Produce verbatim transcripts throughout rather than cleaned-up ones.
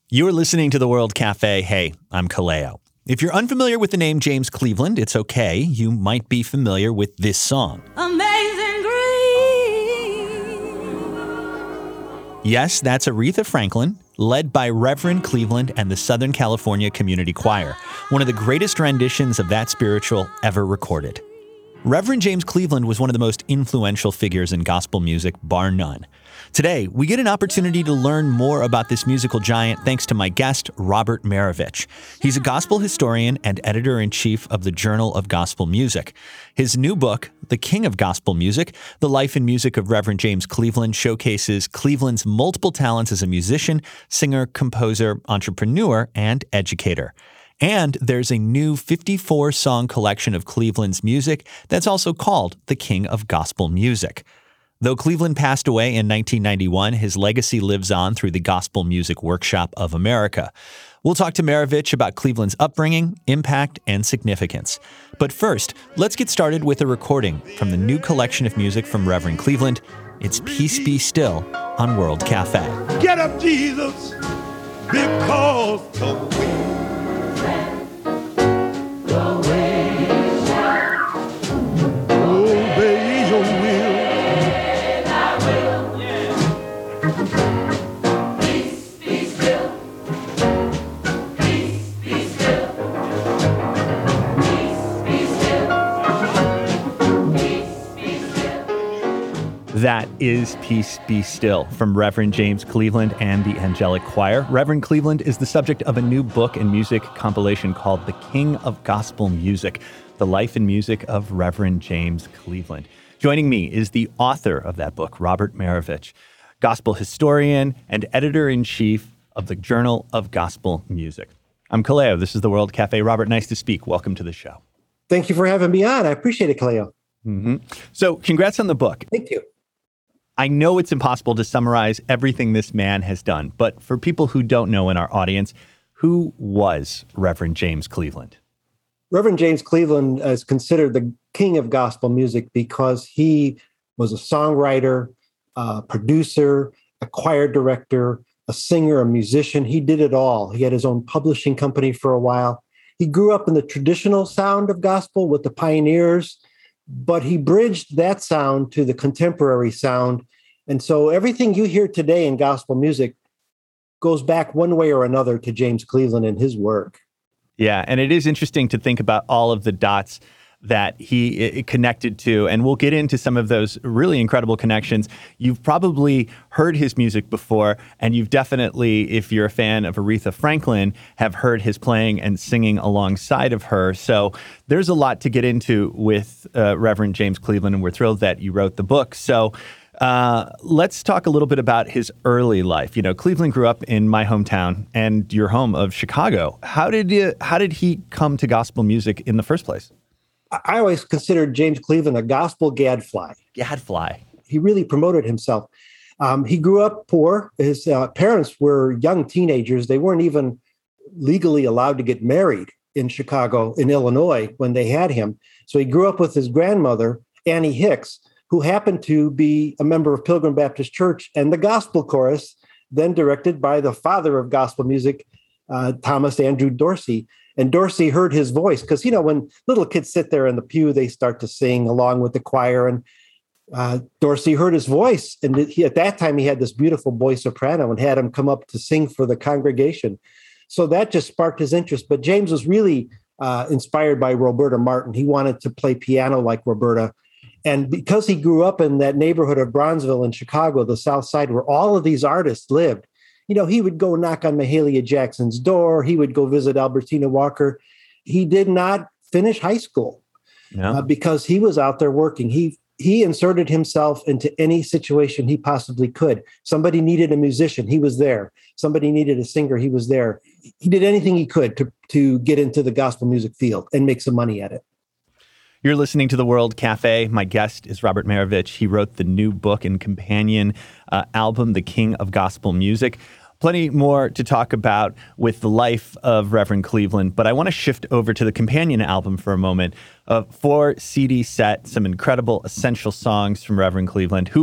You're listening to The World Cafe. Hey, I'm Kaleo. If you're unfamiliar with the name James Cleveland, it's okay. You might be familiar with this song. Amazing Grace. Yes, that's Aretha Franklin, led by Reverend Cleveland and the Southern California Community Choir, one of the greatest renditions of that spiritual ever recorded. Reverend James Cleveland was one of the most influential figures in gospel music, bar none. Today, we get an opportunity to learn more about this musical giant thanks to my guest, Robert Marovich. He's a gospel historian and editor-in-chief of the Journal of Gospel Music. His new book, The King of Gospel Music, The Life and Music of Reverend James Cleveland, showcases Cleveland's multiple talents as a musician, singer, composer, entrepreneur, and educator. And there's a new fifty-four song collection of Cleveland's music that's also called The King of Gospel Music. Though Cleveland passed away in nineteen ninety-one, his legacy lives on through the Gospel Music Workshop of America. We'll talk to Marovich about Cleveland's upbringing, impact, and significance. But first, let's get started with a recording from the new collection of music from Reverend Cleveland. It's Peace Be Still on World Cafe. Get up, Jesus, because the wind. That is Peace Be Still from Reverend James Cleveland and the Angelic Choir. Reverend Cleveland is the subject of a new book and music compilation called The King of Gospel Music, The Life and Music of Reverend James Cleveland. Joining me is the author of that book, Robert Marovich, gospel historian and editor-in-chief of the Journal of Gospel Music. I'm Kaleo. This is The World Cafe. Robert, nice to speak. Welcome to the show. Thank you for having me on. I appreciate it, Kaleo. Mm-hmm. So congrats on the book. Thank you. I know it's impossible to summarize everything this man has done, but for people who don't know in our audience, who was Reverend James Cleveland? Reverend James Cleveland is considered the king of gospel music because he was a songwriter, a producer, a choir director, a singer, a musician. He did it all. He had his own publishing company for a while. He grew up in the traditional sound of gospel with the pioneers, but he bridged that sound to the contemporary sound. And so everything you hear today in gospel music goes back one way or another to James Cleveland and his work. Yeah, and it is interesting to think about all of the dots that he it connected to, and we'll get into some of those really incredible connections. You've probably heard his music before, and you've definitely, if you're a fan of Aretha Franklin, have heard his playing and singing alongside of her. So there's a lot to get into with uh, Reverend James Cleveland, and we're thrilled that you wrote the book. So uh, let's talk a little bit about his early life. You know, Cleveland grew up in my hometown and your home of Chicago. How did you, how did he come to gospel music in the first place? I always considered James Cleveland a gospel gadfly. Gadfly. He really promoted himself. Um, he grew up poor. His uh, parents were young teenagers. They weren't even legally allowed to get married in Chicago, in Illinois, when they had him. So he grew up with his grandmother, Annie Hicks, who happened to be a member of Pilgrim Baptist Church and the gospel chorus, then directed by the father of gospel music, uh, Thomas Andrew Dorsey. And Dorsey heard his voice because, you know, when little kids sit there in the pew, they start to sing along with the choir. And uh, Dorsey heard his voice. And he, at that time, he had this beautiful boy soprano and had him come up to sing for the congregation. So that just sparked his interest. But James was really uh, inspired by Roberta Martin. He wanted to play piano like Roberta. And because he grew up in that neighborhood of Bronzeville in Chicago, the South Side, where all of these artists lived, you know, he would go knock on Mahalia Jackson's door. He would go visit Albertina Walker. He did not finish high school no. uh, because he was out there working. He he inserted himself into any situation he possibly could. Somebody needed a musician. He was there. Somebody needed a singer. He was there. He did anything he could to, to get into the gospel music field and make some money at it. You're listening to The World Cafe. My guest is Robert Marovich. He wrote the new book and companion uh, album, The King of Gospel Music. Plenty more to talk about with the life of Reverend Cleveland, but I want to shift over to the companion album for a moment. A four C D set, some incredible essential songs from Reverend Cleveland, who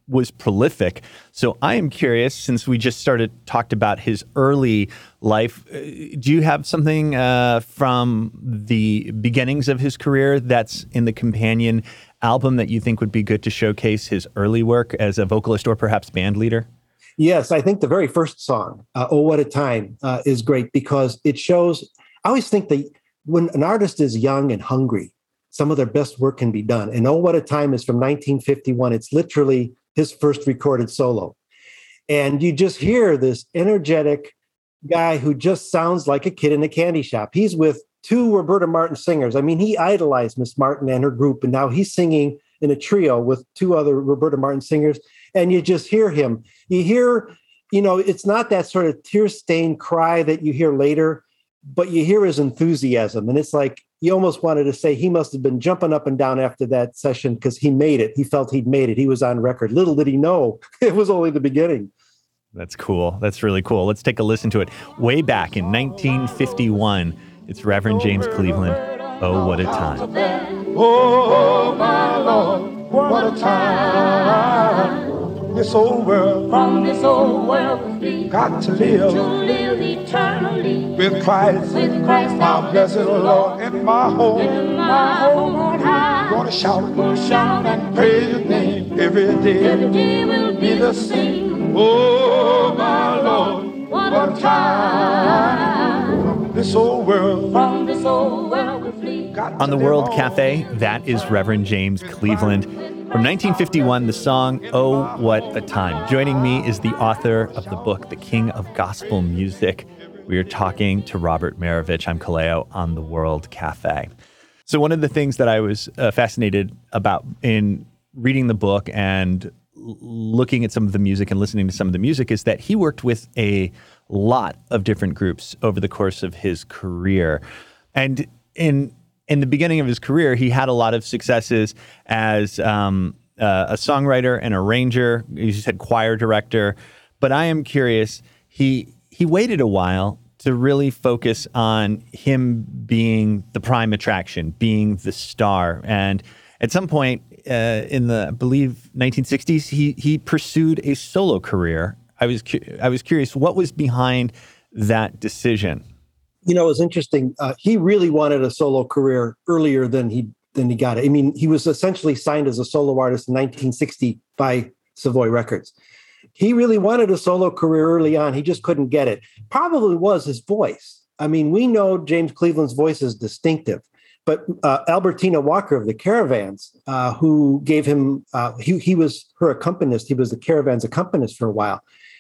was prolific. So I am curious, since we just started talked about his early life, uh, do you have something uh, from the beginnings of his career that's in the companion album that you think would be good to showcase his early work as a vocalist or perhaps band leader? Yes, I think the very first song, uh, Oh, What a Time, uh, is great because it shows, I always think that when an artist is young and hungry, some of their best work can be done. And Oh, What a Time is from nineteen fifty-one. It's literally his first recorded solo. And you just hear this energetic guy who just sounds like a kid in a candy shop. He's with two Roberta Martin singers. I mean, he idolized Miss Martin and her group, and now he's singing in a trio with two other Roberta Martin singers. And you just hear him. You hear, you know, it's not that sort of tear-stained cry that you hear later, but you hear his enthusiasm. And it's like, you almost wanted to say he must have been jumping up and down after that session because he made it. He felt he'd made it. He was on record. Little did he know it was only the beginning. That's cool. That's really cool. Let's take a listen to it. Way back in nineteen fifty-one, it's Reverend James Cleveland. Oh, what a time. Oh, my Lord, what a time. This old world, From this old world we got to live to live eternally with Christ, with Christ our our blessed Lord, in my home. in my home on high. Gonna shout, We'll shout and praise His name every day. every day will be the same. Oh, my Lord, What a time. this old world From this old world we flee. got to On the live World on. Cafe, that is Reverend James Cleveland. From nineteen fifty-one, the song, Oh, What a Time. Joining me is the author of the book, The King of Gospel Music. We are talking to Robert Marovich. I'm Kaleo on the World Cafe. So one of the things that I was uh, fascinated about in reading the book and l- looking at some of the music and listening to some of the music is that he worked with a lot of different groups over the course of his career. And in in the beginning of his career, he had a lot of successes as um, uh, a songwriter and arranger. He said choir director. But I am curious, he he waited a while to really focus on him being the prime attraction, being the star. And at some point uh, in the, I believe, nineteen sixties, he he pursued a solo career. I was cu- I was curious, what was behind that decision? You know, it was interesting. Uh, he really wanted a solo career earlier than he than he got it. I mean, he was essentially signed as a solo artist in nineteen sixty by Savoy Records. He really wanted a solo career early on. He just couldn't get it. Probably was his voice. I mean, we know James Cleveland's voice is distinctive, but uh, Albertina Walker of the Caravans, uh, who gave him, uh, he, he was her accompanist. He was the Caravans accompanist for a while.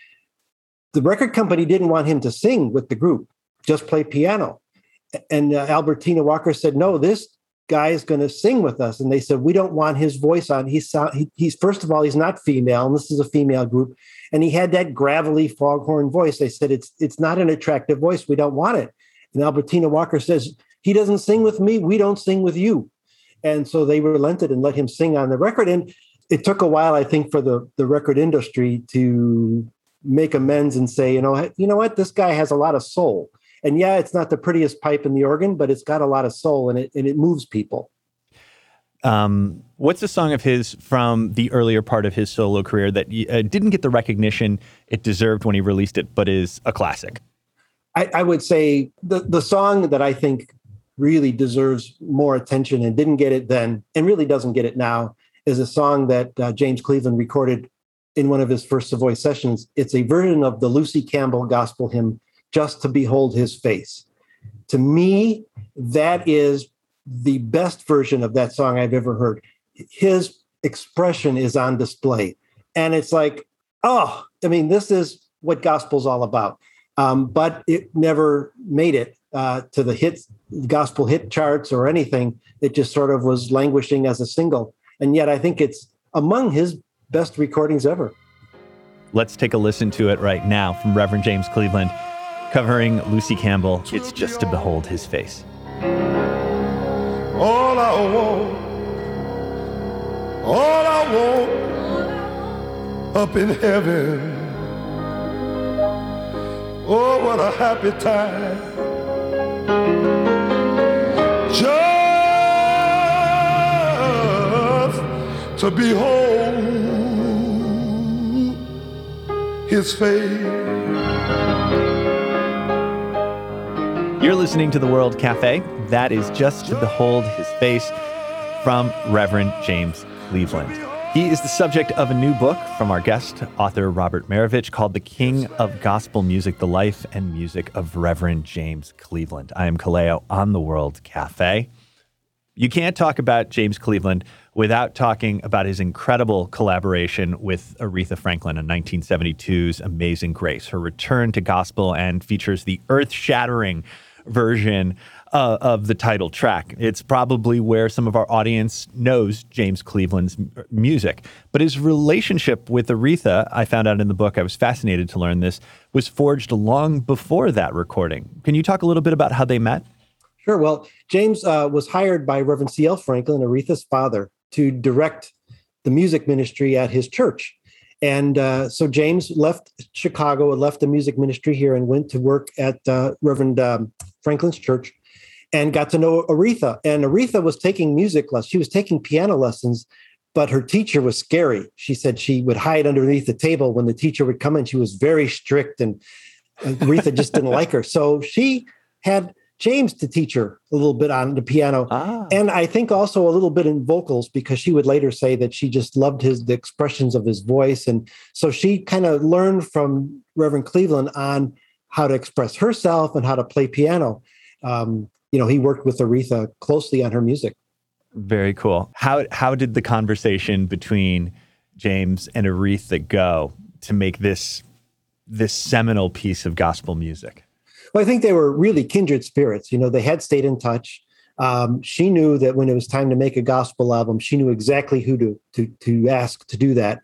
The record company didn't want him to sing with the group, just play piano. And uh, Albertina Walker said, no, this guy is going to sing with us. And they said, we don't want his voice on. He's, he, he's first of all, he's not female, and this is a female group. And he had that gravelly foghorn voice. They said, it's, it's not an attractive voice. We don't want it. And Albertina Walker says, he doesn't sing with me. We don't sing with you. And so they relented and let him sing on the record. And it took a while, I think, for the, the record industry to make amends and say, you know, you know what, this guy has a lot of soul. And yeah, it's not the prettiest pipe in the organ, but it's got a lot of soul and it and it moves people. Um, what's a song of his from the earlier part of his solo career that uh, didn't get the recognition it deserved when he released it, but is a classic? I, I would say the, the song that I think really deserves more attention and didn't get it then and really doesn't get it now is a song that uh, James Cleveland recorded in one of his first Savoy sessions. It's a version of the Lucy Campbell gospel hymn, Just to Behold His Face. To me, that is the best version of that song I've ever heard. His expression is on display. And it's like, oh, I mean, this is what gospel's all about. Um, but it never made it uh, to the hit gospel hit charts or anything. It just sort of was languishing as a single. And yet I think it's among his best recordings ever. Let's take a listen to it right now from Reverend James Cleveland, covering Lucy Campbell, It's Just to Behold His Face. All I want, all I want up in heaven. Oh, what a happy time. Just to behold his face. You're listening to The World Cafe. That is Just to Behold His Face from Reverend James Cleveland. He is the subject of a new book from our guest, author Robert Marovich, called The King of Gospel Music, The Life and Music of Reverend James Cleveland. I am Kaleo on The World Cafe. You can't talk about James Cleveland without talking about his incredible collaboration with Aretha Franklin in nineteen seventy-two's Amazing Grace. Her return to gospel and features the earth-shattering version uh, of the title track. It's probably where some of our audience knows James Cleveland's m- music. But his relationship with Aretha, I found out in the book, I was fascinated to learn this, was forged long before that recording. Can you talk a little bit about how they met? Sure. Well, James uh, was hired by Reverend C L Franklin, Aretha's father, to direct the music ministry at his church. And uh, so James left Chicago and left the music ministry here and went to work at uh, Reverend um, Franklin's church and got to know Aretha. And Aretha was taking music lessons. She was taking piano lessons, but her teacher was scary. She said she would hide underneath the table when the teacher would come in. She was very strict, and Aretha just didn't like her. So she had James to teach her a little bit on the piano. Ah. And I think also a little bit in vocals, because she would later say that she just loved his the expressions of his voice. And so she kind of learned from Reverend Cleveland on how to express herself and how to play piano. Um, you know, he worked with Aretha closely on her music. Very cool. How how did the conversation between James and Aretha go to make this this seminal piece of gospel music? Well, I think they were really kindred spirits. You know, they had stayed in touch. Um, she knew that when it was time to make a gospel album, she knew exactly who to to, to ask to do that.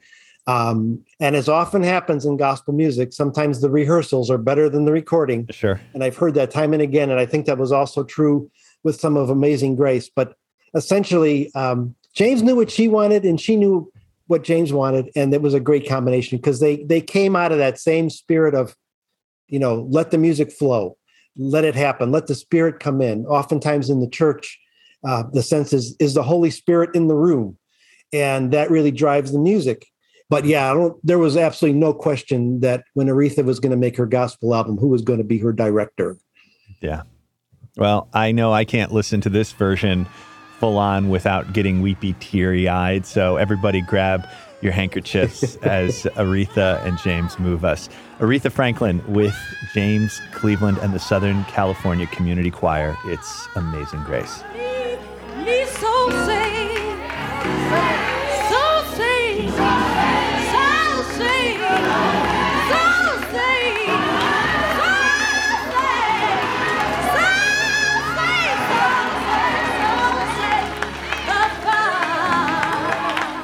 Um, and as often happens in gospel music, sometimes the rehearsals are better than the recording. Sure. And I've heard that time and again. And I think that was also true with some of Amazing Grace. But essentially, um, James knew what she wanted and she knew what James wanted. And it was a great combination because they they came out of that same spirit of, you know, let the music flow, let it happen, let the Spirit come in. Oftentimes in the church, uh, the sense is, is the Holy Spirit in the room? And that really drives the music. But yeah, I don't, there was absolutely no question that when Aretha was going to make her gospel album, who was going to be her director. Yeah. Well, I know I can't listen to this version full on without getting weepy, teary-eyed. So everybody grab your handkerchiefs as Aretha and James move us. Aretha Franklin with James Cleveland and the Southern California Community Choir. It's Amazing Grace. Me, me so sing, so sing, so sing, so sing, so sing, so sing, so sing, the fire.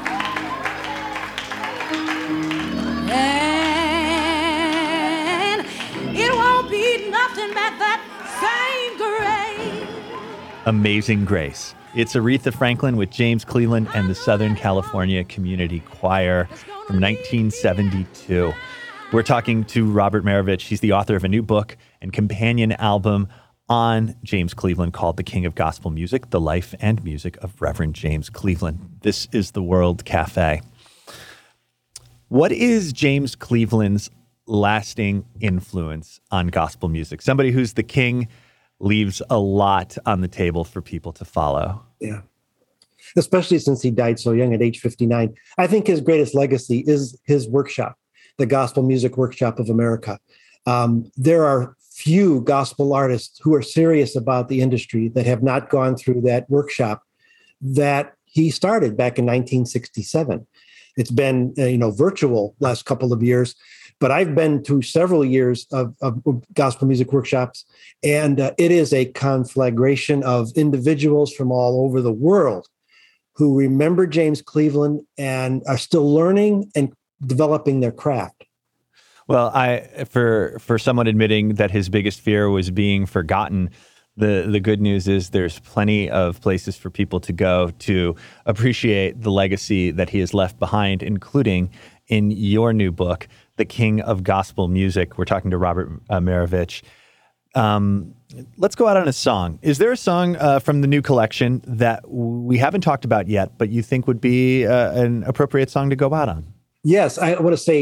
And it won't be nothing but that same grace. Amazing Grace. It's Aretha Franklin with James Cleveland and the Southern California Community Choir from nineteen seventy-two. We're talking to Robert Marovich. He's the author of a new book and companion album on James Cleveland called The King of Gospel Music, The Life and Music of Reverend James Cleveland. This is The World Cafe. What is James Cleveland's lasting influence on gospel music? Somebody who's the king leaves a lot on the table for people to follow. Yeah. Especially since he died so young at age fifty-nine. I think his greatest legacy is his workshop, the Gospel Music Workshop of America. Um, there are few gospel artists who are serious about the industry that have not gone through that workshop that he started back in nineteen sixty-seven. It's been, uh, you know, virtual last couple of years, but I've been to several years of, of gospel music workshops, and uh, it is a conflagration of individuals from all over the world who remember James Cleveland and are still learning and developing their craft. Well, I for for someone admitting that his biggest fear was being forgotten, the the good news is there's plenty of places for people to go to appreciate the legacy that he has left behind, including in your new book, The King of Gospel Music. We're talking to Robert uh, Marovich. Um, let's go out on a song. Is there a song uh, from the new collection that we haven't talked about yet, but you think would be uh, an appropriate song to go out on? Yes, I want to say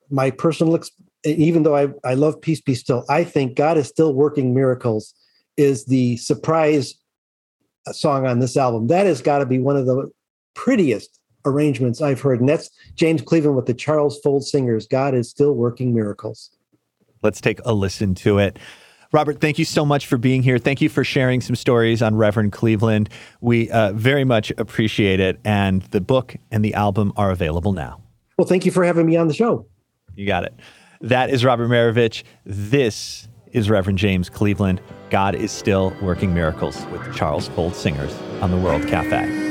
my personal, ex- even though I, I love Peace Be Still, I think God is Still Working Miracles is the surprise song on this album. That has got to be one of the prettiest arrangements I've heard. And that's James Cleveland with the Charles Fold Singers. God is Still Working Miracles. Let's take a listen to it. Robert, thank you so much for being here. Thank you for sharing some stories on Reverend Cleveland. We uh, very much appreciate it. And the book and the album are available now. Well, thank you for having me on the show. You got it. That is Robert Marovich. This is Reverend James Cleveland. God is Still Working Miracles with the Charles Fold Singers on the World Cafe.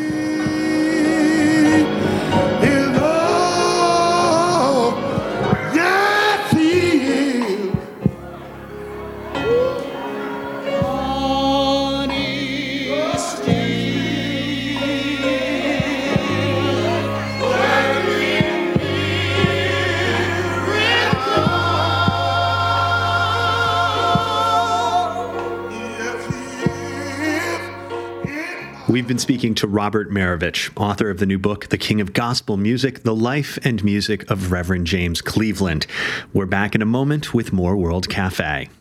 We've been speaking to Robert Marovich, author of the new book, The King of Gospel Music, The Life and Music of Reverend James Cleveland. We're back in a moment with more World Cafe.